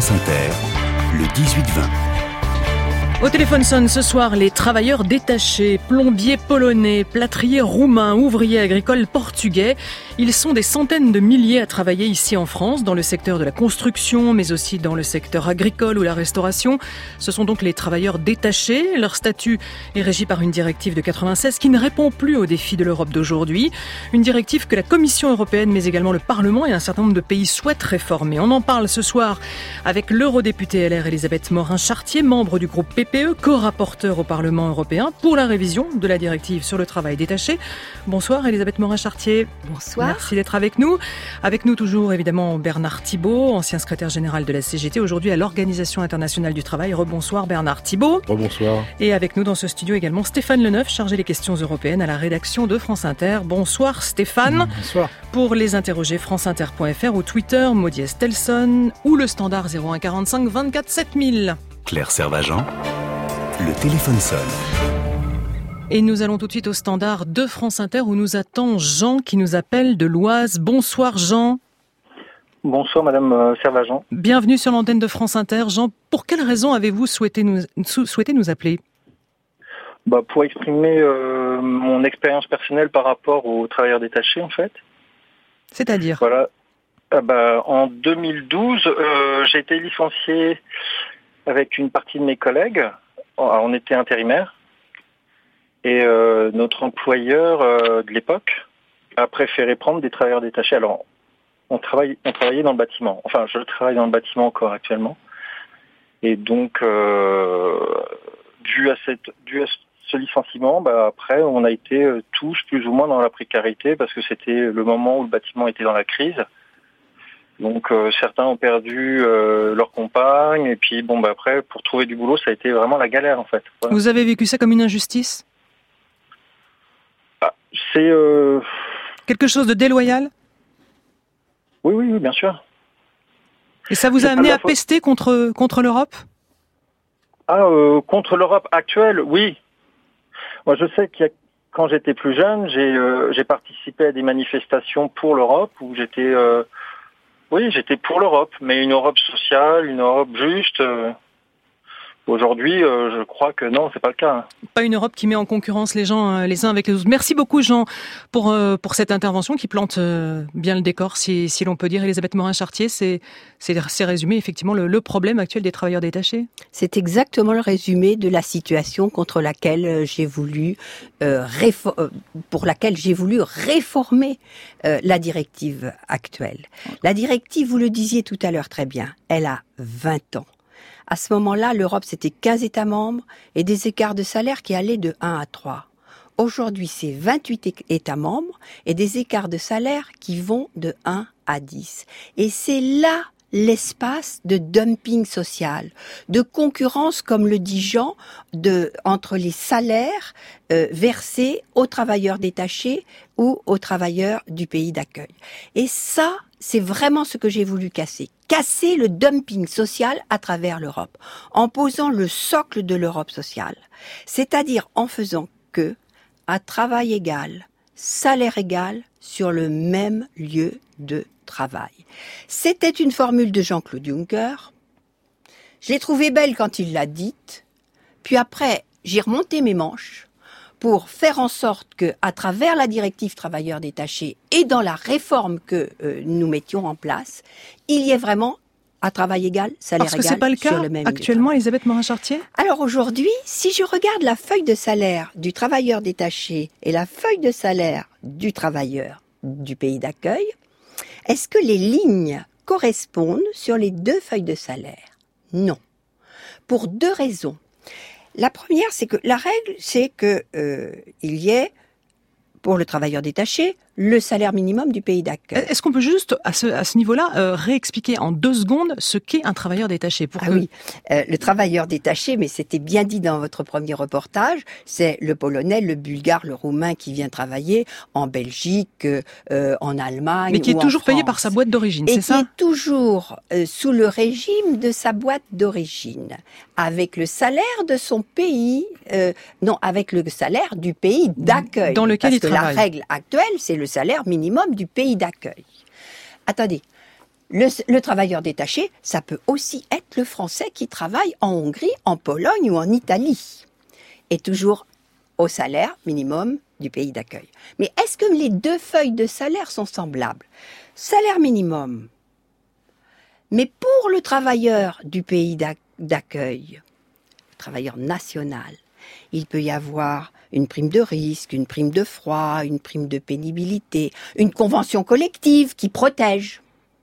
France Inter, le 18-20. Au téléphone sonne ce soir les travailleurs détachés, plombiers polonais, plâtriers roumains, ouvriers agricoles portugais. Ils sont des centaines de milliers à travailler ici en France, dans le secteur de la construction, mais aussi dans le secteur agricole ou la restauration. Ce sont donc les travailleurs détachés. Leur statut est régi par une directive de 96 qui ne répond plus aux défis de l'Europe d'aujourd'hui. Une directive que la Commission européenne, mais également le Parlement et un certain nombre de pays souhaitent réformer. On en parle ce soir avec l'eurodéputée LR Elisabeth Morin-Chartier, membre du groupe PPE, co-rapporteur au Parlement européen pour la révision de la directive sur le travail détaché. Bonsoir Elisabeth Morin-Chartier. Bonsoir. Merci d'être avec nous. Avec nous toujours évidemment Bernard Thibault, ancien secrétaire général de la CGT, aujourd'hui à l'Organisation internationale du travail. Rebonsoir Bernard Thibault. Rebonsoir. Et avec nous dans ce studio également Stéphane Leneuf, chargé des questions européennes à la rédaction de France Inter. Bonsoir Stéphane. Bonsoir. Pour les interroger, franceinter.fr ou Twitter, Maudie Estelson ou le standard 01 45 24 7000. Claire Servageant, le téléphone sonne. Et nous allons tout de suite au standard de France Inter où nous attend Jean qui nous appelle de l'Oise. Bonsoir Jean. Bonsoir Madame Servageant. Bienvenue sur l'antenne de France Inter. Jean, pour quelle raison avez-vous souhaité nous appeler ? Pour exprimer mon expérience personnelle par rapport aux travailleurs détachés en fait. C'est-à-dire ? Voilà. En 2012, j'ai été licencié avec une partie de mes collègues. On était intérimaires. Et notre employeur de l'époque a préféré prendre des travailleurs détachés. Alors, on travaillait dans le bâtiment. Enfin, je travaille dans le bâtiment encore actuellement. Et donc, dû à ce licenciement, après, on a été tous plus ou moins dans la précarité parce que c'était le moment où le bâtiment était dans la crise. Donc, certains ont perdu leur compagne. Et puis, après, pour trouver du boulot, ça a été vraiment la galère, en fait. Voilà. Vous avez vécu ça comme une injustice ? C'est quelque chose de déloyal ? Oui, bien sûr. Et ça vous a amené à pester contre l'Europe ? Contre l'Europe actuelle, oui. Moi, je sais quand j'étais plus jeune, j'ai participé à des manifestations pour l'Europe où j'étais pour l'Europe, mais une Europe sociale, une Europe juste. Aujourd'hui, je crois que non, c'est pas le cas. Pas une Europe qui met en concurrence les gens les uns avec les autres. Merci beaucoup Jean pour cette intervention qui plante bien le décor, si l'on peut dire. Elisabeth Morin-Chartier, c'est résumé effectivement le problème actuel des travailleurs détachés. C'est exactement le résumé de la situation contre laquelle j'ai voulu réformer la directive actuelle. La directive, vous le disiez tout à l'heure très bien, elle a 20 ans. À ce moment-là, l'Europe, c'était 15 États membres et des écarts de salaire qui allaient de 1 à 3. Aujourd'hui, c'est 28 États membres et des écarts de salaire qui vont de 1 à 10. Et c'est là l'espace de dumping social, de concurrence, comme le dit Jean, entre les salaires versés aux travailleurs détachés ou aux travailleurs du pays d'accueil. Et ça, c'est vraiment ce que j'ai voulu casser. Casser le dumping social à travers l'Europe, en posant le socle de l'Europe sociale. C'est-à-dire en faisant que, à travail égal, salaire égal, sur le même lieu de travail. C'était une formule de Jean-Claude Juncker. Je l'ai trouvée belle quand il l'a dite. Puis après, j'ai remonté mes manches pour faire en sorte que, à travers la directive travailleurs détachés et dans la réforme que nous mettions en place, il y ait vraiment à travail égal, salaire égal, sur le même lieu de travail. Parce que c'est pas le cas actuellement, Elisabeth Morin-Chartier ? Alors aujourd'hui, si je regarde la feuille de salaire du travailleur détaché et la feuille de salaire du travailleur du pays d'accueil, est-ce que les lignes correspondent sur les deux feuilles de salaire ? Non. Pour deux raisons. La première, c'est que la règle, c'est que il y ait, pour le travailleur détaché, le salaire minimum du pays d'accueil. Est-ce qu'on peut juste, à ce niveau-là, réexpliquer en 2 secondes ce qu'est un travailleur détaché Oui, le travailleur détaché, mais c'était bien dit dans votre premier reportage, c'est le Polonais, le Bulgare, le Roumain qui vient travailler en Belgique, en Allemagne. Mais qui est toujours payé par sa boîte d'origine, c'est ça ? Et qui est toujours sous le régime de sa boîte d'origine, avec le salaire de son pays, avec le salaire du pays d'accueil. Dans lequel il travaille. Parce que la règle actuelle, c'est le salaire minimum du pays d'accueil. Attendez, Le travailleur détaché, ça peut aussi être le Français qui travaille en Hongrie, en Pologne ou en Italie. Et toujours au salaire minimum du pays d'accueil. Mais est-ce que les deux feuilles de salaire sont semblables ? Salaire minimum. Mais pour le travailleur du pays d'accueil, le travailleur national, il peut y avoir une prime de risque, une prime de froid, une prime de pénibilité, une convention collective qui protège.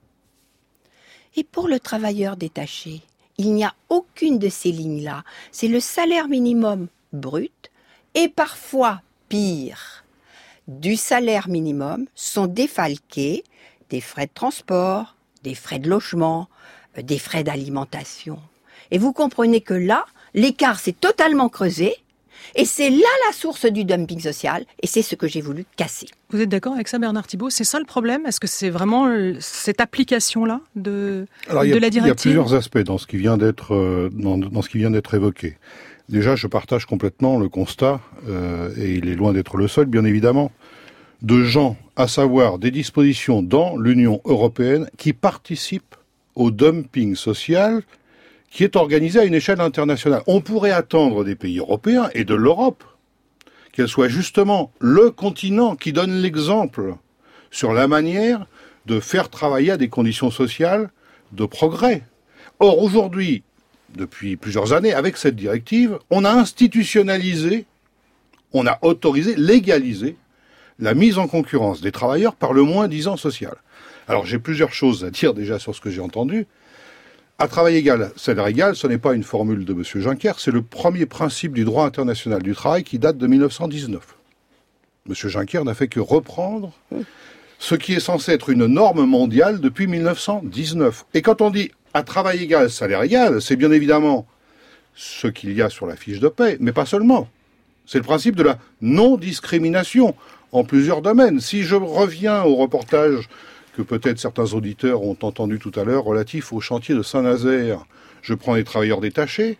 Et pour le travailleur détaché, il n'y a aucune de ces lignes-là. C'est le salaire minimum brut et parfois pire. Du salaire minimum sont défalqués des frais de transport, des frais de logement, des frais d'alimentation. Et vous comprenez que là, l'écart s'est totalement creusé. Et c'est là la source du dumping social, et c'est ce que j'ai voulu casser. Vous êtes d'accord avec ça, Bernard Thibault ? C'est ça le problème ? Est-ce que c'est vraiment cette application-là de la directive ? Il y a plusieurs aspects dans ce qui vient d'être évoqué. Déjà, je partage complètement le constat, et il est loin d'être le seul, bien évidemment, de gens, à savoir des dispositions dans l'Union européenne qui participent au dumping social qui est organisé à une échelle internationale. On pourrait attendre des pays européens et de l'Europe qu'elle soit justement le continent qui donne l'exemple sur la manière de faire travailler à des conditions sociales de progrès. Or, aujourd'hui, depuis plusieurs années, avec cette directive, on a institutionnalisé, on a autorisé, légalisé la mise en concurrence des travailleurs par le moins-disant social. Alors, j'ai plusieurs choses à dire déjà sur ce que j'ai entendu. À travail égal, salaire égal, ce n'est pas une formule de M. Juncker, c'est le premier principe du droit international du travail qui date de 1919. M. Juncker n'a fait que reprendre ce qui est censé être une norme mondiale depuis 1919. Et quand on dit à travail égal, salaire égal, c'est bien évidemment ce qu'il y a sur la fiche de paie, mais pas seulement. C'est le principe de la non-discrimination en plusieurs domaines. Si je reviens au reportage que peut-être certains auditeurs ont entendu tout à l'heure, relatif au chantier de Saint-Nazaire. Je prends les travailleurs détachés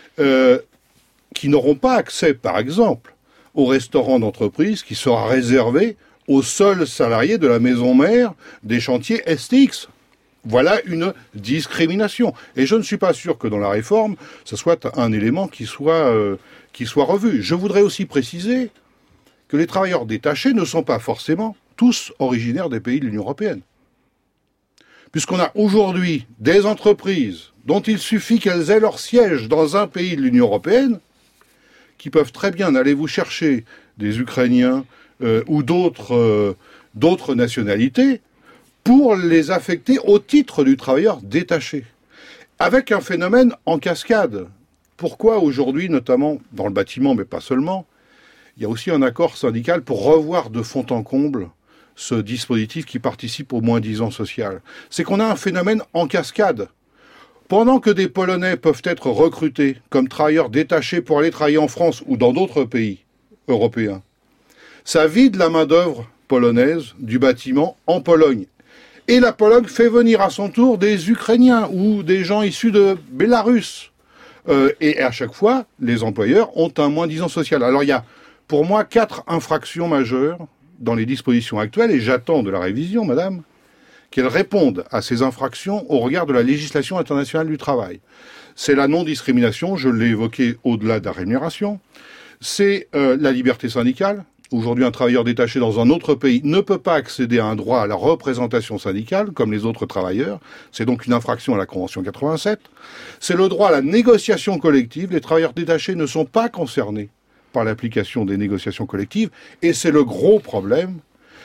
qui n'auront pas accès, par exemple, au restaurant d'entreprise qui sera réservé aux seuls salariés de la maison mère des chantiers STX. Voilà une discrimination. Et je ne suis pas sûr que dans la réforme, ce soit un élément qui soit revu. Je voudrais aussi préciser que les travailleurs détachés ne sont pas forcément tous originaires des pays de l'Union européenne. Puisqu'on a aujourd'hui des entreprises dont il suffit qu'elles aient leur siège dans un pays de l'Union européenne, qui peuvent très bien aller vous chercher des Ukrainiens ou d'autres nationalités pour les affecter au titre du travailleur détaché. Avec un phénomène en cascade. Pourquoi aujourd'hui, notamment dans le bâtiment, mais pas seulement, il y a aussi un accord syndical pour revoir de fond en comble ce dispositif qui participe au moins-disant social. C'est qu'on a un phénomène en cascade. Pendant que des Polonais peuvent être recrutés comme travailleurs détachés pour aller travailler en France ou dans d'autres pays européens, ça vide la main-d'œuvre polonaise du bâtiment en Pologne. Et la Pologne fait venir à son tour des Ukrainiens ou des gens issus de Bélarus. Et à chaque fois, les employeurs ont un moins-disant social. Alors il y a, pour moi, 4 infractions majeures dans les dispositions actuelles, et j'attends de la révision, madame, qu'elle réponde à ces infractions au regard de la législation internationale du travail. C'est la non-discrimination, je l'ai évoqué au-delà de la rémunération. C'est la liberté syndicale. Aujourd'hui, un travailleur détaché dans un autre pays ne peut pas accéder à un droit à la représentation syndicale, comme les autres travailleurs. C'est donc une infraction à la Convention 87. C'est le droit à la négociation collective. Les travailleurs détachés ne sont pas concernés par l'application des négociations collectives. Et c'est le gros problème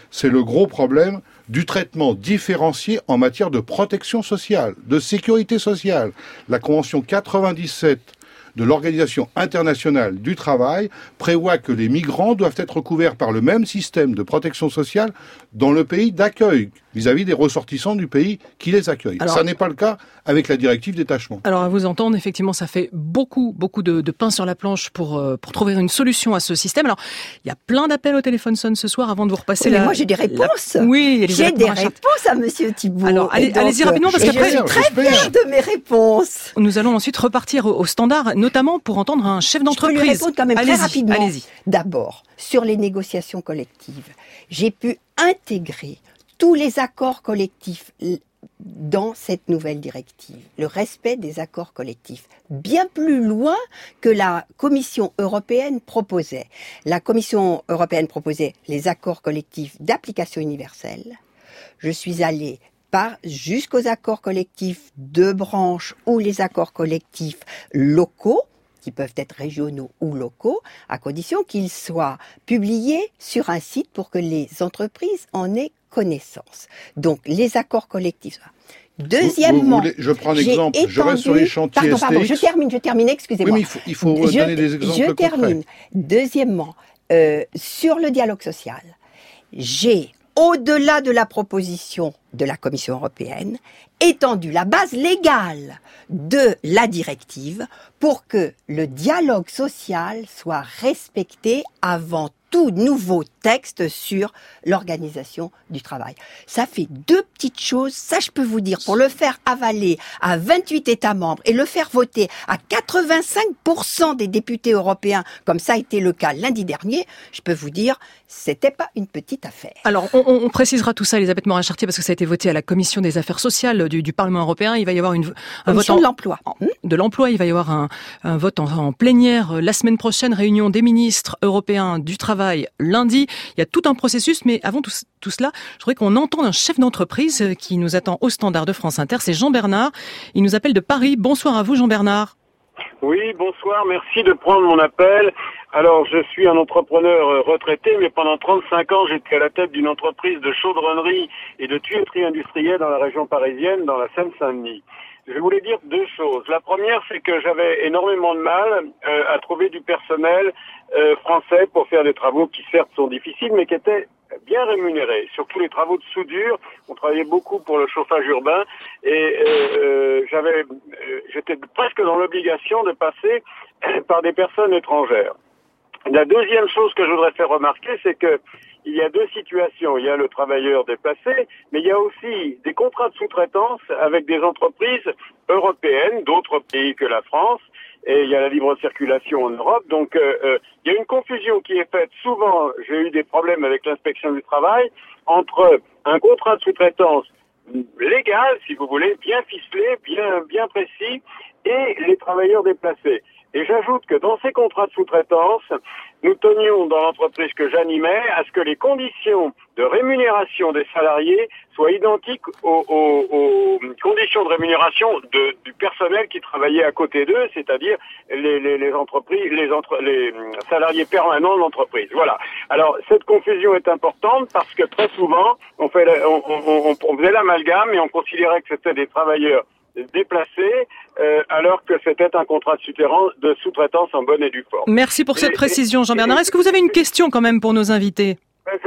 du traitement différencié en matière de protection sociale, de sécurité sociale. La Convention 97 de l'Organisation internationale du travail prévoit que les migrants doivent être couverts par le même système de protection sociale dans le pays d'accueil, vis-à-vis des ressortissants du pays qui les accueille. Ça n'est pas le cas avec la directive détachement. Alors à vous entendre, effectivement, ça fait beaucoup de pain sur la planche pour trouver une solution à ce système. Alors, il y a plein d'appels au téléphone sonne ce soir avant de vous repasser moi j'ai des réponses. Oui, j'ai des réponses à Monsieur Thibault. Alors allez-y rapidement parce qu'après je suis très fière de mes réponses. Nous allons ensuite repartir au standard, notamment pour entendre un chef d'entreprise. Je peux lui répondre quand même très rapidement. Allez-y. D'abord, sur les négociations collectives, j'ai pu intégrer tous les accords collectifs dans cette nouvelle directive, le respect des accords collectifs, bien plus loin que la Commission européenne proposait. La Commission européenne proposait les accords collectifs d'application universelle. Je suis allée jusqu'aux accords collectifs de branche ou les accords collectifs locaux, qui peuvent être régionaux ou locaux, à condition qu'ils soient publiés sur un site pour que les entreprises en aient connaissance. Donc, les accords collectifs. Deuxièmement, je prends un exemple, je reste sur les chantiers STX. Pardon, je termine, excusez-moi. Oui, mais il faut donner des exemples concrets. Je termine. Deuxièmement, sur le dialogue social, j'ai, au-delà de la proposition de la Commission européenne, étendu la base légale de la directive pour que le dialogue social soit respecté avant tout nouveau texte sur l'organisation du travail. Ça fait deux petites choses, ça je peux vous dire, pour le faire avaler à 28 États membres et le faire voter à 85% des députés européens, comme ça a été le cas lundi dernier, je peux vous dire, c'était pas une petite affaire. Alors, on précisera tout ça, Elisabeth Morin-Chartier, parce que ça a été voté à la Commission des Affaires sociales du Parlement européen. Il va y avoir un vote de l'emploi. De l'emploi, il va y avoir un vote en plénière la semaine prochaine, réunion des ministres européens du travail lundi. Il y a tout un processus, mais avant tout cela, je voudrais qu'on entende un chef d'entreprise qui nous attend au standard de France Inter, c'est Jean Bernard. Il nous appelle de Paris. Bonsoir à vous, Jean Bernard. Oui, bonsoir, merci de prendre mon appel. Alors, je suis un entrepreneur retraité, mais pendant 35 ans, j'étais à la tête d'une entreprise de chaudronnerie et de tuyauterie industrielle dans la région parisienne, dans la Seine-Saint-Denis. Je voulais dire deux choses. La première, c'est que j'avais énormément de mal à trouver du personnel français pour faire des travaux qui certes sont difficiles, mais qui étaient bien rémunérés. Surtout les travaux de soudure, on travaillait beaucoup pour le chauffage urbain et j'étais presque dans l'obligation de passer par des personnes étrangères. La deuxième chose que je voudrais faire remarquer, c'est que il y a deux situations. Il y a le travailleur déplacé, mais il y a aussi des contrats de sous-traitance avec des entreprises européennes, d'autres pays que la France, et il y a la libre circulation en Europe. Donc, il y a une confusion qui est faite. Souvent, j'ai eu des problèmes avec l'inspection du travail entre un contrat de sous-traitance légal, si vous voulez, bien ficelé, bien précis, et les travailleurs déplacés. Et j'ajoute que dans ces contrats de sous-traitance, nous tenions dans l'entreprise que j'animais à ce que les conditions de rémunération des salariés soient identiques aux conditions de rémunération du personnel qui travaillait à côté d'eux, c'est-à-dire les salariés permanents de l'entreprise. Voilà. Alors cette confusion est importante parce que très souvent on faisait l'amalgame et on considérait que c'était des travailleurs déplacés alors que c'était un contrat de sous-traitance en bonne et due forme. Merci pour cette précision, Jean-Bernard. Est-ce que vous avez une question quand même pour nos invités ?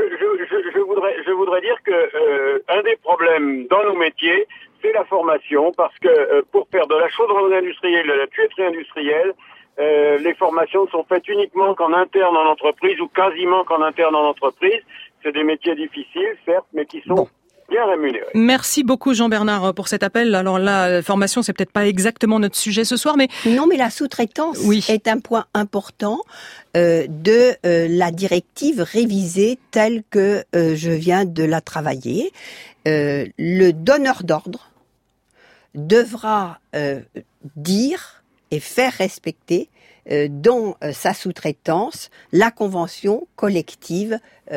Je voudrais dire que un des problèmes dans nos métiers, c'est la formation, parce que pour faire de la chaudronnerie industrielle, de la tuyauterie industrielle, les formations sont faites uniquement qu'en interne en entreprise ou quasiment qu'en interne en entreprise. C'est des métiers difficiles, certes, mais qui sont bien rémunérés. Merci beaucoup Jean-Bernard pour cet appel. Alors la formation, c'est peut-être pas exactement notre sujet ce soir, mais... Non, mais la sous-traitance est un point important de la directive révisée telle que je viens de la travailler. Le donneur d'ordre devra dire et faire respecter dans sa sous-traitance la convention collective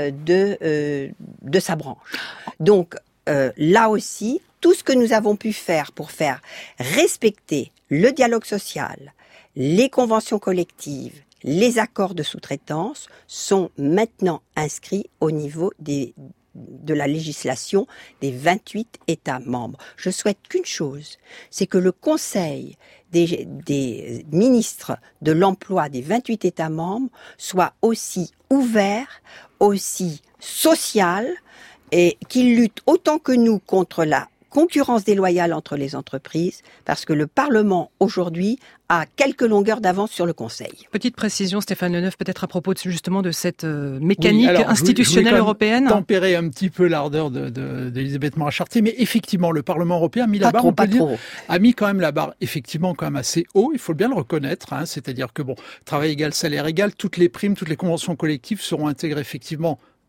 de sa branche. Donc là aussi, tout ce que nous avons pu faire pour faire respecter le dialogue social, les conventions collectives, les accords de sous-traitance sont maintenant inscrits au niveau de la législation des 28 États membres. Je souhaite qu'une chose, c'est que le Conseil des ministres de l'emploi des 28 États membres soit aussi ouvert, aussi social, et qu'il lutte autant que nous contre la concurrence déloyale entre les entreprises, parce que le Parlement, aujourd'hui, a quelques longueurs d'avance sur le Conseil. Petite précision, Stéphane Leneuf, peut-être à propos justement de cette mécanique institutionnelle européenne. Tempérer un petit peu l'ardeur d'Elisabeth Morin-Chartier, mais effectivement, le Parlement européen a mis la barre, a mis quand même la barre, effectivement, quand même assez haut, il faut bien le reconnaître, c'est-à-dire que, travail égal, salaire égal, toutes les primes, toutes les conventions collectives seront intégrées, effectivement,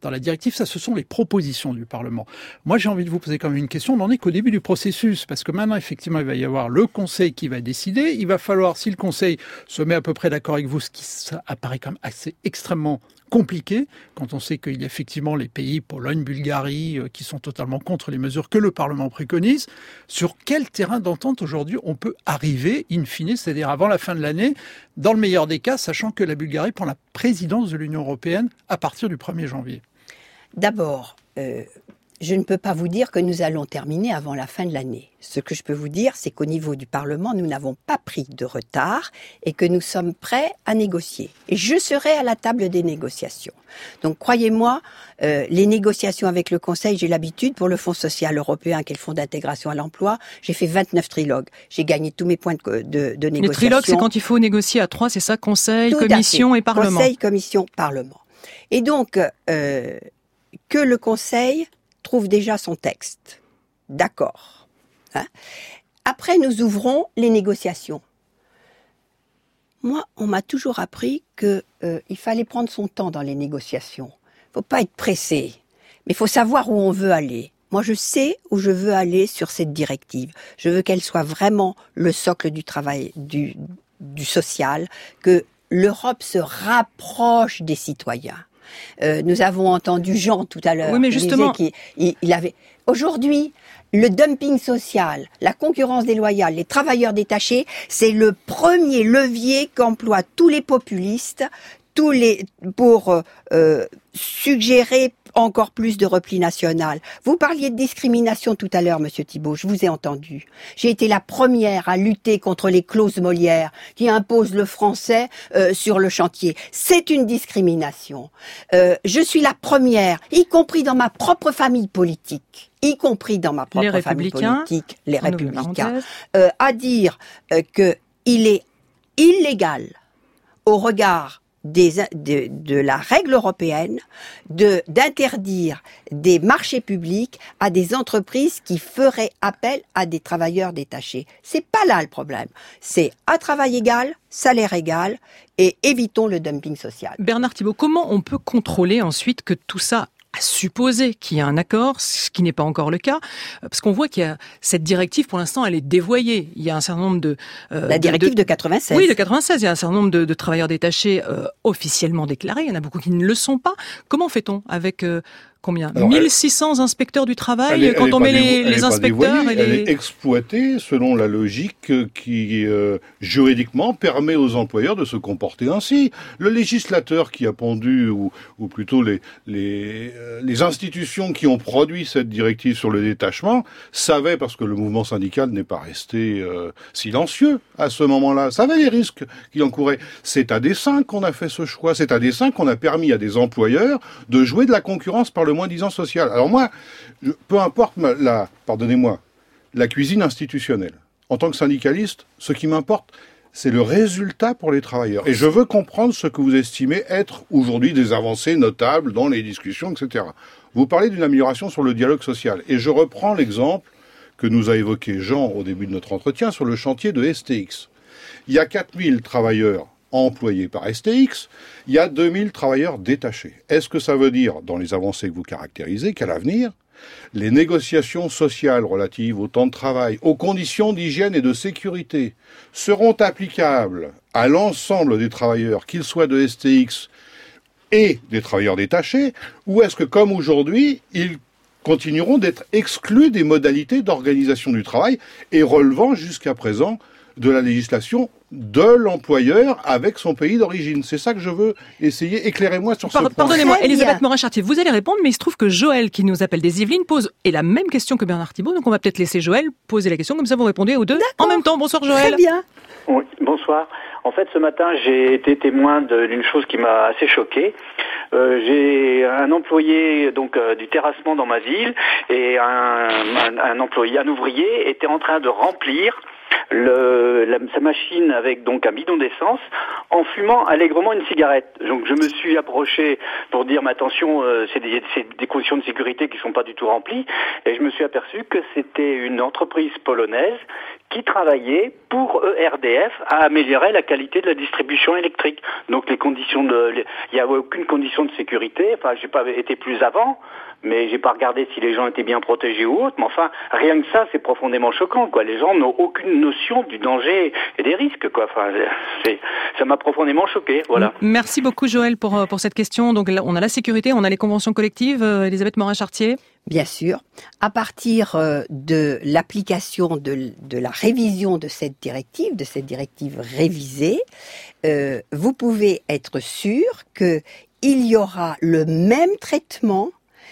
dans la directive, ça, ce sont les propositions du Parlement. Moi, j'ai envie de vous poser quand même une question. On n'en est qu'au début du processus, parce que maintenant, effectivement, il va y avoir le Conseil qui va décider. Il va falloir, si le Conseil se met à peu près d'accord avec vous, ce qui apparaît quand même assez extrêmement compliqué, quand on sait qu'il y a effectivement les pays, Pologne, Bulgarie, qui sont totalement contre les mesures que le Parlement préconise. Sur quel terrain d'entente aujourd'hui on peut arriver, in fine, c'est-à-dire avant la fin de l'année, dans le meilleur des cas, sachant que la Bulgarie prend la présidence de l'Union européenne à partir du 1er janvier? D'abord, je ne peux pas vous dire que nous allons terminer avant la fin de l'année. Ce que je peux vous dire, c'est qu'au niveau du Parlement, nous n'avons pas pris de retard et que nous sommes prêts à négocier. Et je serai à la table des négociations. Donc, croyez-moi, les négociations avec le Conseil, j'ai l'habitude pour le Fonds social européen, qui est le Fonds d'intégration à l'emploi. J'ai fait 29 trilogues. J'ai gagné tous mes points de négociation. Les trilogues, c'est quand il faut négocier à 3, c'est ça? Conseil, Commission et Parlement. Conseil, Commission, Parlement. Et donc, que le Conseil trouve déjà son texte. D'accord. Hein? Après, nous ouvrons les négociations. Moi, on m'a toujours appris que il fallait prendre son temps dans les négociations. Faut pas être pressé, mais il faut savoir où on veut aller. Moi, je sais où je veux aller sur cette directive. Je veux qu'elle soit vraiment le socle du travail, du social, que l'Europe se rapproche des citoyens. Nous avons entendu Jean tout à l'heure. Oui, mais justement, il avait. Aujourd'hui, le dumping social, la concurrence déloyale, les travailleurs détachés, c'est le premier levier qu'emploient tous les populistes, pour suggérer encore plus de repli national. Vous parliez de discrimination tout à l'heure, Monsieur Thibault, je vous ai entendu. J'ai été la première à lutter contre les clauses Molière qui imposent le français sur le chantier. C'est une discrimination. Je suis la première, y compris dans ma propre famille politique, les républicains, à dire que il est illégal au regard de la règle européenne d'interdire des marchés publics à des entreprises qui feraient appel à des travailleurs détachés. C'est pas là le problème. C'est à travail égal, salaire égal, et évitons le dumping social. Bernard Thibault, comment on peut contrôler ensuite que tout ça, à supposer qu'il y a un accord, ce qui n'est pas encore le cas, parce qu'on voit qu'il y a cette directive, pour l'instant, elle est dévoyée. Il y a un certain nombre de... la directive de 96. Oui, de 96. Il y a un certain nombre de travailleurs détachés officiellement déclarés. Il y en a beaucoup qui ne le sont pas. Comment fait-on avec... Combien? Alors, 1600 inspecteurs du travail, quand on met les inspecteurs et les... Elle est exploitée selon la logique qui, juridiquement, permet aux employeurs de se comporter ainsi. Le législateur qui a pondu, ou plutôt les institutions qui ont produit cette directive sur le détachement, savaient, parce que le mouvement syndical n'est pas resté silencieux à ce moment-là, savaient les risques qu'il encourait. C'est à dessein qu'on a fait ce choix. C'est à dessein qu'on a permis à des employeurs de jouer de la concurrence par le moins-disant social. Alors moi, peu importe la cuisine institutionnelle. En tant que syndicaliste, ce qui m'importe, c'est le résultat pour les travailleurs. Et je veux comprendre ce que vous estimez être aujourd'hui des avancées notables dans les discussions, etc. Vous parlez d'une amélioration sur le dialogue social. Et je reprends l'exemple que nous a évoqué Jean au début de notre entretien sur le chantier de STX. Il y a 4000 travailleurs employés par STX, il y a 2000 travailleurs détachés. Est-ce que ça veut dire, dans les avancées que vous caractérisez, qu'à l'avenir, les négociations sociales relatives au temps de travail, aux conditions d'hygiène et de sécurité, seront applicables à l'ensemble des travailleurs, qu'ils soient de STX et des travailleurs détachés, ou est-ce que, comme aujourd'hui, ils continueront d'être exclus des modalités d'organisation du travail et relevant jusqu'à présent de la législation de l'employeur avec son pays d'origine? C'est ça que je veux essayer. Éclairez-moi sur ce point. Pardonnez-moi, Elisabeth Morin-Chartier, vous allez répondre, mais il se trouve que Joël, qui nous appelle des Yvelines, pose la même question que Bernard Thibault, donc on va peut-être laisser Joël poser la question, comme ça vous répondez aux deux en même temps. Bonsoir Joël. Très bien. Oui, bonsoir. En fait, ce matin, j'ai été témoin d'une chose qui m'a assez choqué. J'ai un employé du terrassement dans ma ville et un ouvrier était en train de remplir sa machine avec donc un bidon d'essence en fumant allègrement une cigarette. Donc je me suis approché pour dire mais attention, c'est des conditions de sécurité qui sont pas du tout remplies, et je me suis aperçu que c'était une entreprise polonaise qui travaillait pour ERDF à améliorer la qualité de la distribution électrique. Donc il n'y avait aucune condition de sécurité. Enfin, j'ai pas été plus avant, mais j'ai pas regardé si les gens étaient bien protégés ou autre. Mais enfin, rien que ça, c'est profondément choquant, quoi. Les gens n'ont aucune notion du danger et des risques, quoi. Enfin, ça m'a profondément choqué. Voilà. Merci beaucoup, Joël, pour cette question. Donc là, on a la sécurité, on a les conventions collectives. Elisabeth Morin-Chartier. Bien sûr. À partir de l'application de la révision de cette directive révisée, vous pouvez être sûr qu'il y aura le même traitement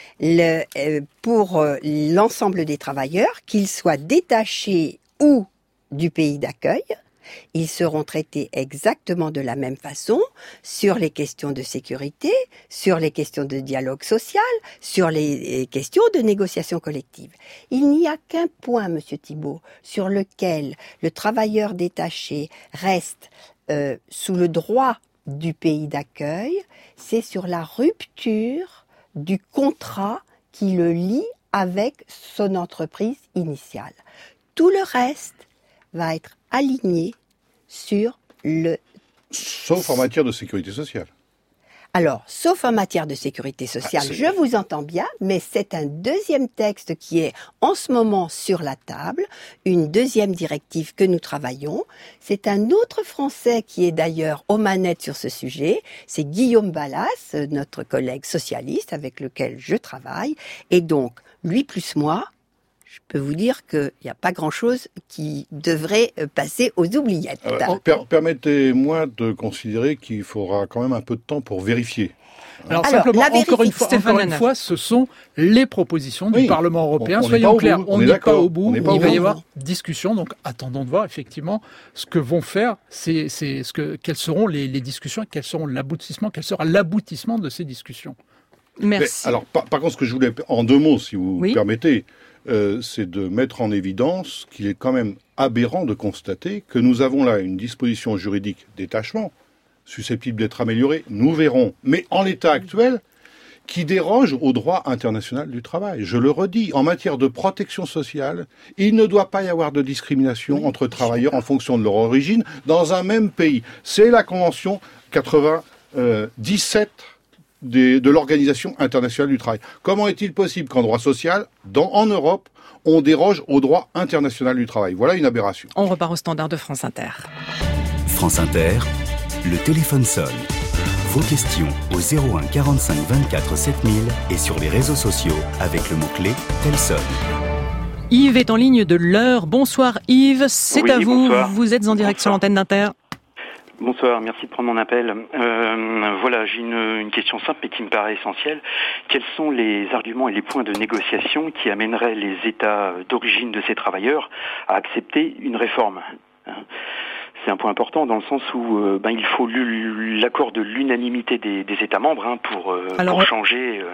pour l'ensemble des travailleurs, qu'ils soient détachés ou du pays d'accueil. Ils seront traités exactement de la même façon sur les questions de sécurité, sur les questions de dialogue social, sur les questions de négociation collective. Il n'y a qu'un point, Monsieur Thibault, sur lequel le travailleur détaché reste sous le droit du pays d'accueil, c'est sur la rupture du contrat qui le lie avec son entreprise initiale. Tout le reste va être aligné sur le... Sauf en matière de sécurité sociale. Alors, sauf en matière de sécurité sociale, je vous entends bien, mais c'est un deuxième texte qui est en ce moment sur la table, une deuxième directive que nous travaillons. C'est un autre Français qui est d'ailleurs aux manettes sur ce sujet, c'est Guillaume Balas, notre collègue socialiste avec lequel je travaille, et donc, lui plus moi, je peux vous dire qu'il n'y a pas grand-chose qui devrait passer aux oubliettes. Permettez-moi de considérer qu'il faudra quand même un peu de temps pour vérifier. Alors simplement, encore une fois, ce sont les propositions du Parlement européen. Soyons clairs, on n'est pas au bout. Il va y avoir discussion. Donc attendons de voir effectivement ce que vont faire. Quelles seront les discussions, quel sera l'aboutissement de ces discussions. Merci. Mais, alors, par contre, ce que je voulais, en 2 mots, si vous permettez, c'est de mettre en évidence qu'il est quand même aberrant de constater que nous avons là une disposition juridique détachement susceptible d'être améliorée, nous verrons, mais en l'état actuel, qui déroge au droit international du travail. Je le redis, en matière de protection sociale, il ne doit pas y avoir de discrimination entre travailleurs en fonction de leur origine dans un même pays. C'est la Convention 97 de l'Organisation internationale du travail. Comment est-il possible qu'en droit social, en Europe, on déroge au droit international du travail? Voilà une aberration. On repart au standard de France Inter. France Inter, le téléphone sonne. Vos questions au 01 45 24 7000 et sur les réseaux sociaux avec le mot-clé Telson. Yves est en ligne de l'heure. Bonsoir Yves, c'est à vous. Bonsoir. Vous êtes en direct sur l'antenne d'Inter. Bonsoir, merci de prendre mon appel. Voilà, j'ai une question simple mais qui me paraît essentielle. Quels sont les arguments et les points de négociation qui amèneraient les États d'origine de ces travailleurs à accepter une réforme ? C'est un point important dans le sens où il faut l'accord de l'unanimité des États membres pour changer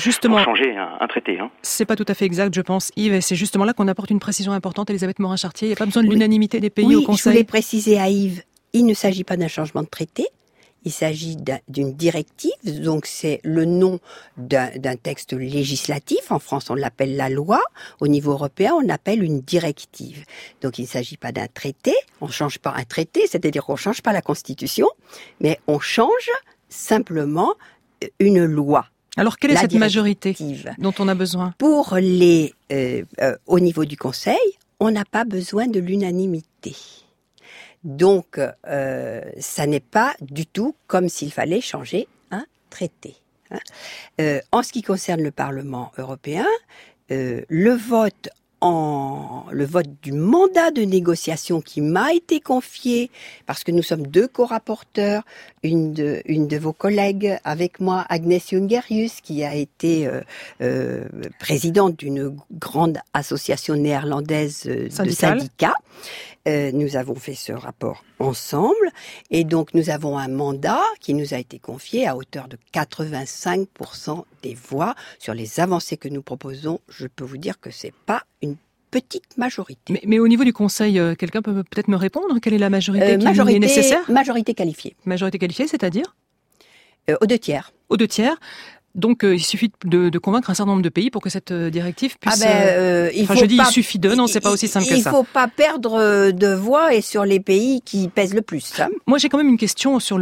un traité. C'est pas tout à fait exact, je pense, Yves, et c'est justement là qu'on apporte une précision importante, Elisabeth Morin-Chartier. Il n'y a pas besoin de l'unanimité des pays au Conseil. Je voulais préciser à Yves, il ne s'agit pas d'un changement de traité. Il s'agit d'une directive, donc c'est le nom d'un texte législatif. En France, on l'appelle la loi. Au niveau européen, on l'appelle une directive. Donc il ne s'agit pas d'un traité. On ne change pas un traité, c'est-à-dire qu'on ne change pas la Constitution, mais on change simplement une loi. Alors quelle est cette majorité dont on a besoin? Pour au niveau du Conseil, on n'a pas besoin de l'unanimité. Donc, ça n'est pas du tout comme s'il fallait changer un traité. En ce qui concerne le Parlement européen, le vote du mandat de négociation qui m'a été confié, parce que nous sommes 2 co-rapporteurs, une de vos collègues avec moi, Agnès Jongerius, qui a été présidente d'une grande association néerlandaise de syndicats. Nous avons fait ce rapport ensemble et donc nous avons un mandat qui nous a été confié à hauteur de 85% des voix sur les avancées que nous proposons. Je peux vous dire que c'est pas une petite majorité. Mais au niveau du Conseil, quelqu'un peut peut-être me répondre? Quelle est la majorité qui est nécessaire? Majorité qualifiée. Majorité qualifiée, c'est-à-dire? Aux 2 tiers. Aux 2 tiers. Donc, il suffit de convaincre un certain nombre de pays pour que cette directive puisse... il suffit de, non, c'est pas aussi simple que ça. Il faut pas perdre de voix et sur les pays qui pèsent le plus. Hein. Moi, j'ai quand même une question sur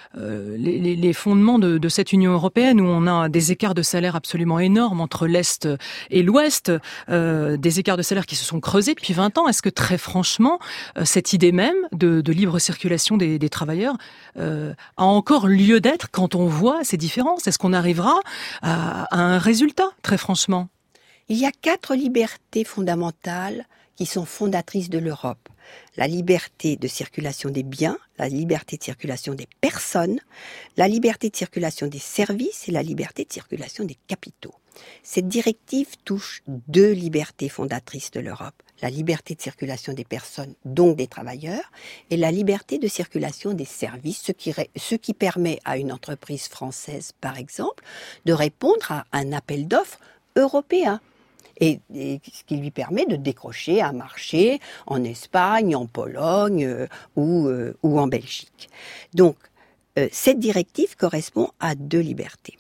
les fondements de cette Union européenne où on a des écarts de salaire absolument énormes entre l'Est et l'Ouest, des écarts de salaire qui se sont creusés depuis 20 ans. Est-ce que très franchement, cette idée même de libre circulation des travailleurs a encore lieu d'être quand on voit ces différences? Est-ce qu'on arrivera à un résultat, très franchement? Il y a 4 libertés fondamentales qui sont fondatrices de l'Europe. La liberté de circulation des biens, la liberté de circulation des personnes, la liberté de circulation des services et la liberté de circulation des capitaux. Cette directive touche 2 libertés fondatrices de l'Europe. La liberté de circulation des personnes, donc des travailleurs, et la liberté de circulation des services, ce qui permet à une entreprise française, par exemple, de répondre à un appel d'offres européen. Et ce qui lui permet de décrocher un marché en Espagne, en Pologne ou en Belgique. Donc, cette directive correspond à 2 libertés.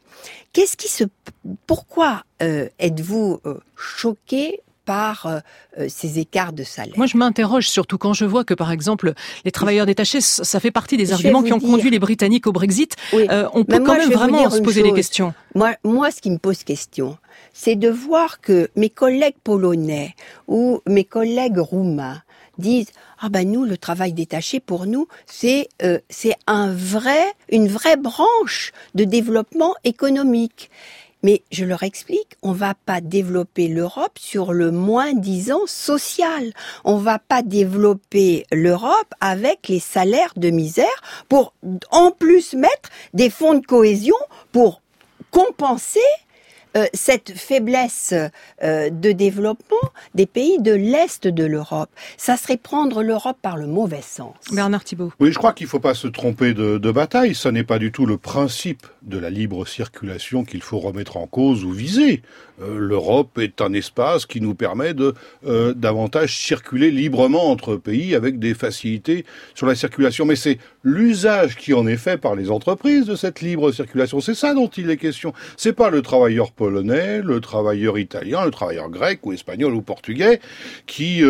Pourquoi êtes-vous choqués par ces écarts de salaire? Moi, je m'interroge surtout quand je vois que, par exemple, les travailleurs détachés, ça fait partie des arguments qui ont conduit les Britanniques au Brexit. Oui. On peut quand même vraiment se poser des questions. Moi, ce qui me pose question, c'est de voir que mes collègues polonais ou mes collègues roumains disent nous, le travail détaché pour nous, c'est une vraie branche de développement économique. Mais je leur explique, on va pas développer l'Europe sur le moins-disant social. On va pas développer l'Europe avec les salaires de misère pour en plus mettre des fonds de cohésion pour compenser cette faiblesse de développement des pays de l'Est de l'Europe. Ça serait prendre l'Europe par le mauvais sens. Bernard Thibault. Oui, je crois qu'il ne faut pas se tromper de bataille. Ça n'est pas du tout le principe de la libre circulation qu'il faut remettre en cause ou viser. L'Europe est un espace qui nous permet de davantage circuler librement entre pays avec des facilités sur la circulation. Mais c'est l'usage qui en est fait par les entreprises de cette libre circulation. C'est ça dont il est question. C'est pas le travailleur polonais, le travailleur italien, le travailleur grec ou espagnol ou portugais qui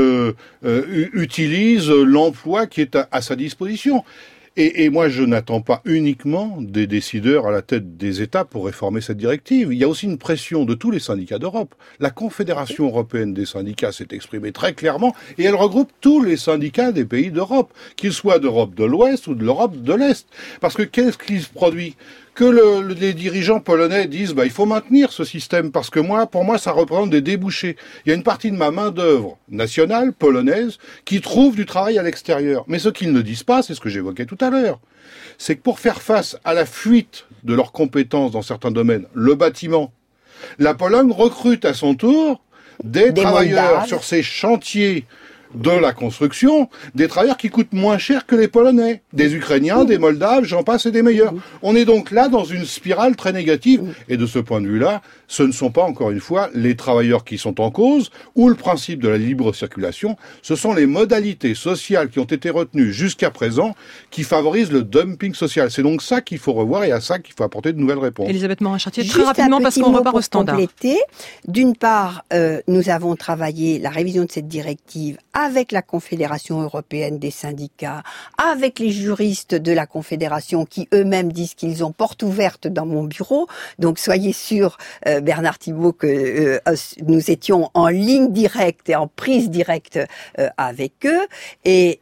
utilise l'emploi qui est à sa disposition. Et moi, je n'attends pas uniquement des décideurs à la tête des États pour réformer cette directive. Il y a aussi une pression de tous les syndicats d'Europe. La Confédération européenne des syndicats s'est exprimée très clairement et elle regroupe tous les syndicats des pays d'Europe, qu'ils soient d'Europe de l'Ouest ou de l'Europe de l'Est. Parce que qu'est-ce qui se produit ? Que les dirigeants polonais disent il faut maintenir ce système parce que pour moi ça représente des débouchés. Il y a une partie de ma main-d'œuvre nationale polonaise qui trouve du travail à l'extérieur. Mais ce qu'ils ne disent pas, c'est ce que j'évoquais tout à l'heure, c'est que pour faire face à la fuite de leurs compétences dans certains domaines, le bâtiment, la Pologne recrute à son tour des travailleurs Moldaves sur ces chantiers de la construction, des travailleurs qui coûtent moins cher que les Polonais, des Ukrainiens, des Moldaves, j'en passe et des meilleurs. On est donc là dans une spirale très négative. Et de ce point de vue-là, ce ne sont pas, encore une fois, les travailleurs qui sont en cause ou le principe de la libre circulation. Ce sont les modalités sociales qui ont été retenues jusqu'à présent qui favorisent le dumping social. C'est donc ça qu'il faut revoir et à ça qu'il faut apporter de nouvelles réponses. Elisabeth Morin-Chartier, très rapidement parce qu'on repart au standard. D'une part, nous avons travaillé la révision de cette directive avec la Confédération européenne des syndicats, avec les juristes de la Confédération qui eux-mêmes disent qu'ils ont porte ouverte dans mon bureau. Donc soyez sûr, Bernard Thibault, que nous étions en ligne directe et en prise directe avec eux. Et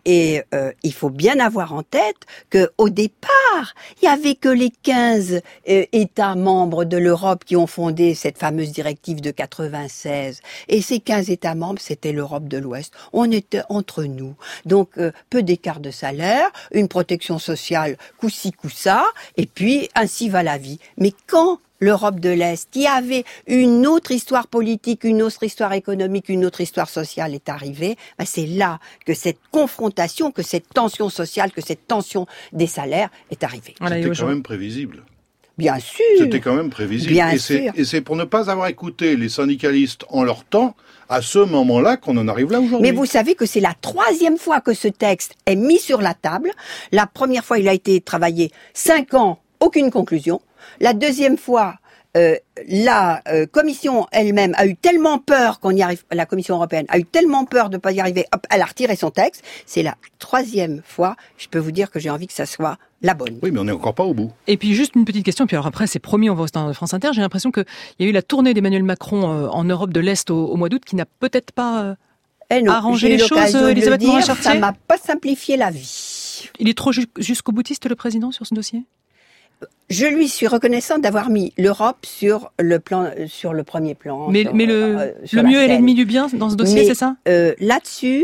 il faut bien avoir en tête que au départ, il y avait que les 15 États membres de l'Europe qui ont fondé cette fameuse directive de 96. Et ces 15 États membres, c'était l'Europe de l'Ouest. On était entre nous. Donc, peu d'écart de salaire, une protection sociale coup-ci, coup-ça, et puis ainsi va la vie. Mais quand l'Europe de l'Est, qui avait une autre histoire politique, une autre histoire économique, une autre histoire sociale est arrivée, c'est là que cette confrontation, que cette tension sociale, que cette tension des salaires est arrivée. C'était quand même prévisible. Bien sûr. C'était quand même prévisible. Bien et sûr. C'est pour ne pas avoir écouté les syndicalistes en leur temps, à ce moment-là, qu'on en arrive là aujourd'hui. Mais vous savez que c'est la 3e fois que ce texte est mis sur la table. La première fois, il a été travaillé 5 ans, aucune conclusion. La 2e fois, la Commission elle-même a eu tellement peur qu'on y arrive, la Commission européenne a eu tellement peur de ne pas y arriver, hop, elle a retiré son texte. C'est la 3e fois, je peux vous dire que j'ai envie que ça soit la bonne. Oui, mais on n'est encore pas au bout. Et puis juste une petite question, puis alors après c'est promis, on va rester dans France Inter. J'ai l'impression qu'il y a eu la tournée d'Emmanuel Macron en Europe de l'Est au mois d'août qui n'a peut-être pas arrangé les choses, Elisabeth Morin-Chartier. Ça m'a pas simplifié la vie. Il est trop jusqu'au boutiste, le président, sur ce dossier ? Je lui suis reconnaissante d'avoir mis l'Europe sur le premier plan. Mais le mieux est l'ennemi du bien dans ce dossier, c'est ça ? Là-dessus,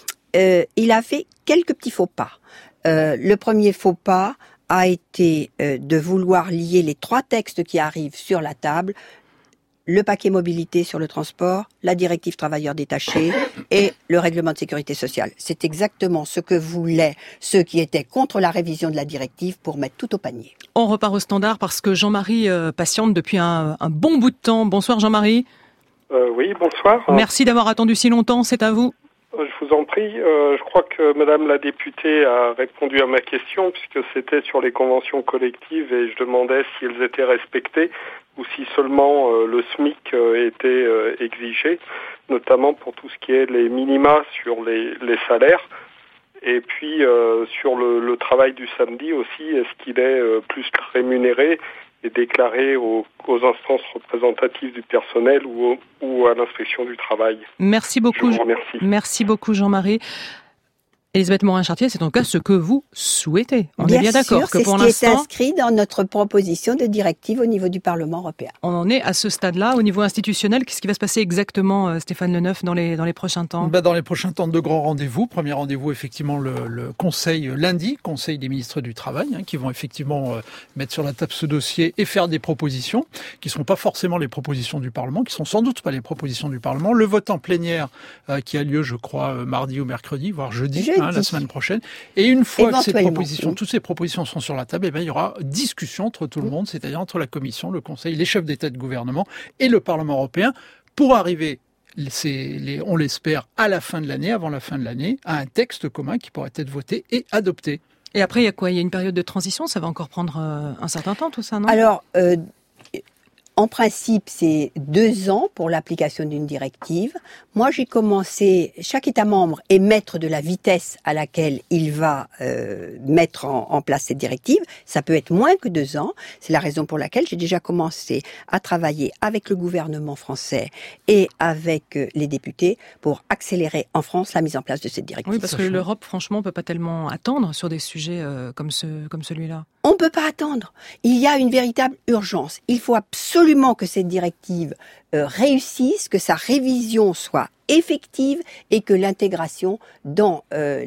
il a fait quelques petits faux pas. Le premier faux pas a été de vouloir lier les 3 textes qui arrivent sur la table, le paquet mobilité sur le transport, la directive travailleurs détachés et le règlement de sécurité sociale. C'est exactement ce que voulaient ceux qui étaient contre la révision de la directive pour mettre tout au panier. On repart au standard parce que Jean-Marie patiente depuis un bon bout de temps. Bonsoir Jean-Marie. Oui, bonsoir. Merci d'avoir attendu si longtemps, c'est à vous. Je vous en prie. Je crois que Madame la députée a répondu à ma question puisque c'était sur les conventions collectives et je demandais si elles étaient respectées ou si seulement le SMIC était exigé, notamment pour tout ce qui est les minima sur les salaires. Et puis sur le travail du samedi aussi, est-ce qu'il est plus rémunéré et déclaré aux instances représentatives du personnel ou à l'inspection du travail. Merci beaucoup. Je vous remercie. Merci beaucoup Jean-Marie. Elisabeth Morin-Chartier, c'est en tout cas ce que vous souhaitez. On est bien d'accord que pour l'instant, c'est ce qui est inscrit dans notre proposition de directive au niveau du Parlement européen. On en est à ce stade-là, au niveau institutionnel. Qu'est-ce qui va se passer exactement, Stéphane Leneuf, dans les prochains temps ? Dans les prochains temps, 2 grands rendez-vous. Premier rendez-vous, effectivement, le Conseil lundi, Conseil des ministres du Travail, qui vont effectivement mettre sur la table ce dossier et faire des propositions, qui ne sont pas forcément les propositions du Parlement, qui sont sans doute pas les propositions du Parlement. Le vote en plénière qui a lieu, je crois, mardi ou mercredi, voire jeudi. La semaine prochaine. Et une fois que toutes ces propositions seront sur la table, il y aura discussion entre tout le monde, c'est-à-dire entre la Commission, le Conseil, les chefs d'État et de gouvernement et le Parlement européen, pour arriver, on l'espère, à la fin de l'année, avant la fin de l'année, à un texte commun qui pourrait être voté et adopté. Et après, il y a quoi ? Il y a une période de transition, ça va encore prendre un certain temps, tout ça, non ? Alors, en principe, c'est 2 ans pour l'application d'une directive. Moi, j'ai commencé, chaque État membre est maître de la vitesse à laquelle il va mettre en place cette directive. Ça peut être moins que 2 ans. C'est la raison pour laquelle j'ai déjà commencé à travailler avec le gouvernement français et avec les députés pour accélérer en France la mise en place de cette directive. Oui, parce que l'Europe, franchement, ne peut pas tellement attendre sur des sujets comme celui-là. On ne peut pas attendre. Il y a une véritable urgence. Il faut absolument que cette directive réussisse, que sa révision soit effective et que l'intégration dans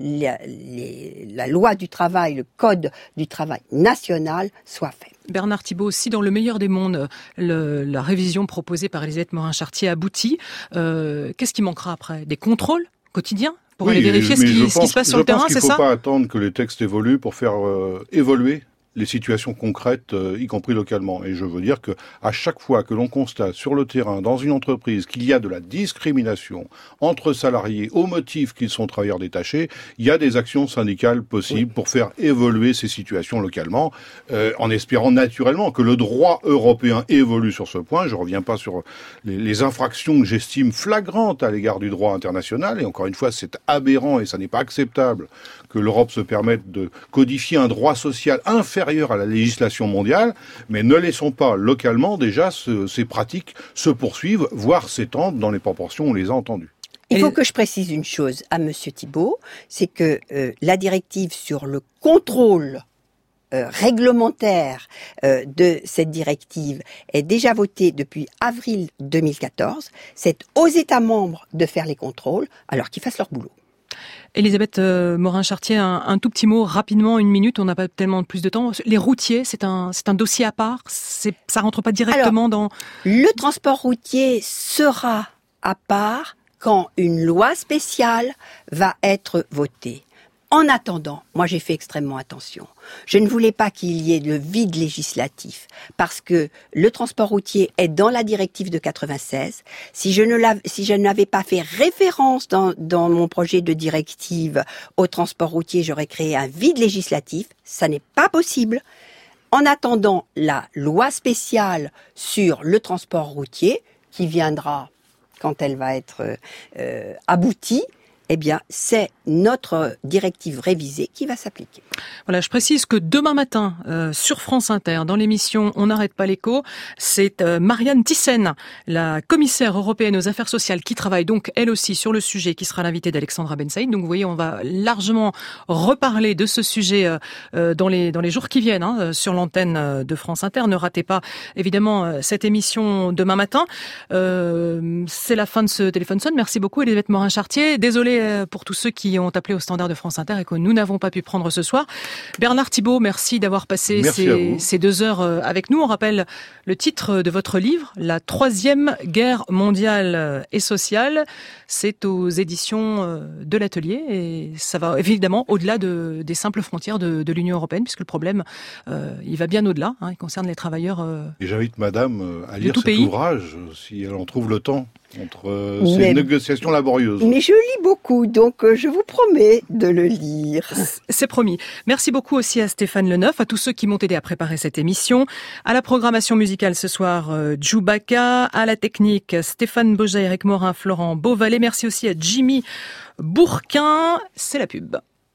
la loi du travail, le code du travail national soit faite. Bernard Thibault, si dans le meilleur des mondes, la révision proposée par Elisabeth Morin-Chartier aboutit, qu'est-ce qui manquera après ? Des contrôles quotidiens pour aller vérifier ce qui se passe sur le terrain, c'est ça ? Il ne faut pas attendre que les textes évoluent pour faire évoluer les situations concrètes, y compris localement. Et je veux dire que à chaque fois que l'on constate sur le terrain, dans une entreprise, qu'il y a de la discrimination entre salariés au motif qu'ils sont travailleurs détachés, il y a des actions syndicales possibles pour faire évoluer ces situations localement, en espérant naturellement que le droit européen évolue sur ce point. Je reviens pas sur les infractions que j'estime flagrantes à l'égard du droit international. Et encore une fois, c'est aberrant et ça n'est pas acceptable que l'Europe se permette de codifier un droit social inférieur à la législation mondiale, mais ne laissons pas localement déjà ces pratiques se poursuivre, voire s'étendre dans les proportions où on les a entendues. Il faut que je précise une chose à Monsieur Thibault, c'est que la directive sur le contrôle réglementaire de cette directive est déjà votée depuis avril 2014. C'est aux États membres de faire les contrôles, alors qu'ils fassent leur boulot. Elisabeth Morin-Chartier, un tout petit mot, rapidement, 1 minute, on n'a pas tellement plus de temps. Les routiers, c'est un dossier à part, ça rentre pas directement dans... Le transport routier sera à part quand une loi spéciale va être votée. En attendant, moi j'ai fait extrêmement attention. Je ne voulais pas qu'il y ait le vide législatif parce que le transport routier est dans la directive de 96. Si je n'avais pas fait référence dans mon projet de directive au transport routier, j'aurais créé un vide législatif. Ça n'est pas possible. En attendant la loi spéciale sur le transport routier qui viendra quand elle va être aboutie, eh bien, c'est notre directive révisée qui va s'appliquer. Voilà, je précise que demain matin, sur France Inter, dans l'émission On n'arrête pas l'écho, c'est Marianne Thyssen, la commissaire européenne aux affaires sociales, qui travaille donc elle aussi sur le sujet, qui sera l'invitée d'Alexandra Ben Saïd. Donc vous voyez, on va largement reparler de ce sujet dans les jours qui viennent, sur l'antenne de France Inter. Ne ratez pas, évidemment, cette émission demain matin. C'est la fin de ce téléphone sonne. Merci beaucoup, Elisabeth Morin-Chartier. Désolée pour tous ceux qui ont appelé au standard de France Inter et que nous n'avons pas pu prendre ce soir. Bernard Thibault, merci d'avoir passé ces 2 heures avec nous. On rappelle le titre de votre livre, La Troisième Guerre mondiale et sociale. C'est aux éditions de l'Atelier et ça va évidemment au-delà des simples frontières de l'Union européenne, puisque le problème, il va bien au-delà. Il concerne les travailleurs et j'invite madame à lire cet ouvrage, si elle en trouve le temps. Entre ces négociations laborieuses. Mais je lis beaucoup, donc je vous promets de le lire. C'est promis. Merci beaucoup aussi à Stéphane Leneuf, à tous ceux qui m'ont aidé à préparer cette émission. À la programmation musicale ce soir, Djoubaka. À la technique, Stéphane Boja, Eric Morin, Florent Beauvalet. Merci aussi à Jimmy Bourquin. C'est la pub.